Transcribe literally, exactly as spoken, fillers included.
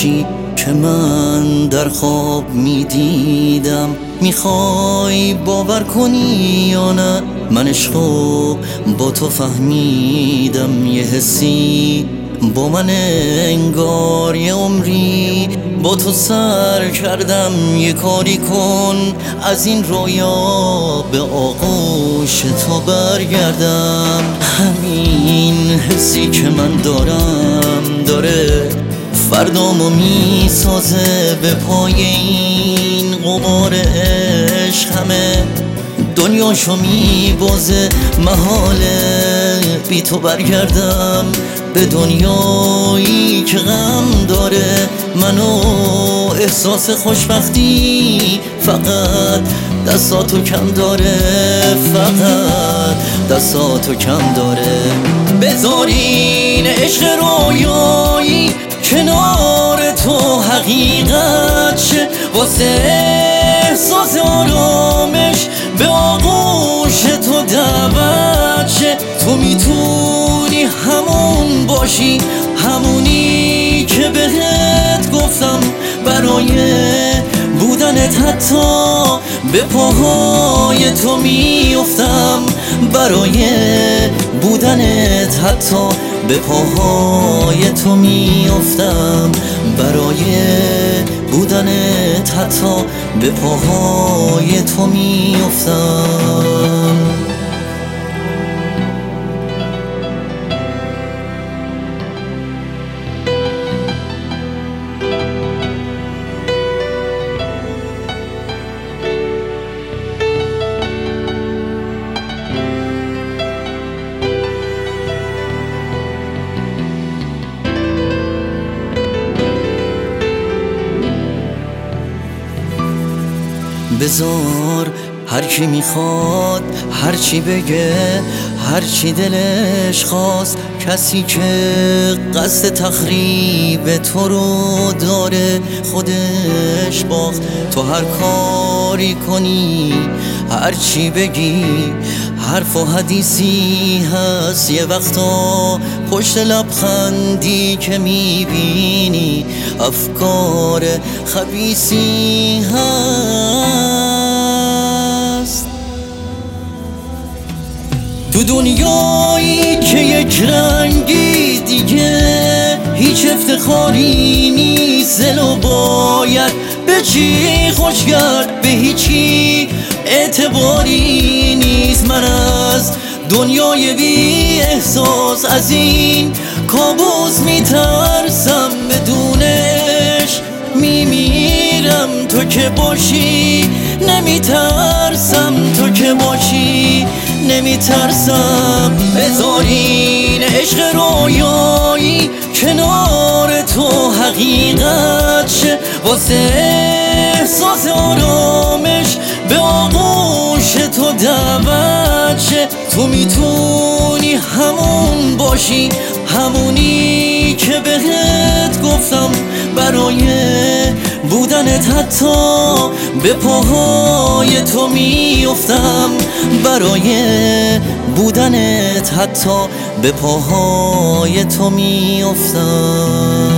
باشی که من در خواب میدیدم. میخوای باور کنی یا نه، من عشقو با تو فهمیدم. یه حسی با من انگار یه عمری با تو سر کردم. یه کاری کن از این رویا به آغوش تو برگردم. همین حسی که من دارم داره فردامو میسازه به پای این غبار عشق. همه دنیاشو میبازه، محاله بی تو برگردم به دنیایی که غم داره. منو احساس خوشبختی فقط دستاتو کم داره، فقط دستاتو کم داره. بذارین عشق رویایی کنار تو حقیقت شه، واسه احساس آرامش به آغوش تو دعوت شه. تو میتونی همون باشی، همونی که بهت گفتم. برای بودنت حتی به پاهای تو میافتم. برای بودنت حتی به پاهای تو میافتم. برای بودنت حتی به پاهای تو میافتم. بذار هر کی میخواد هر چی بگه، هر چی دلش خواست. کسی که قصد تخریب تو رو داره خودش باخت. تو هر کاری کنی هر چی بگی حرف و حدیثی هست. یه وقتا پشت لبخندی که میبینی افکار خبیثی هست. تو دنیایی که یک رنگی دیگه هیچ افتخاری نیست. دلو باید به چی خوش کرد، به هیچی اعتباری نیست. من از دنیای بی احساس از این کابوس میترسم. بدونش میمیرم تو که باشی نمیترسم، تو که باشی نمیترسم. بذارین عشق رویایی کنار تو حقیقت شه، واسه احساس آرامش به آغوش تو دعوت شه. تو میتونی همون باشی، همونی که بهت گفتم. برای بودنت حتی به پاهای تو میافتم. برای بودنت حتی به پاهای تو میافتم.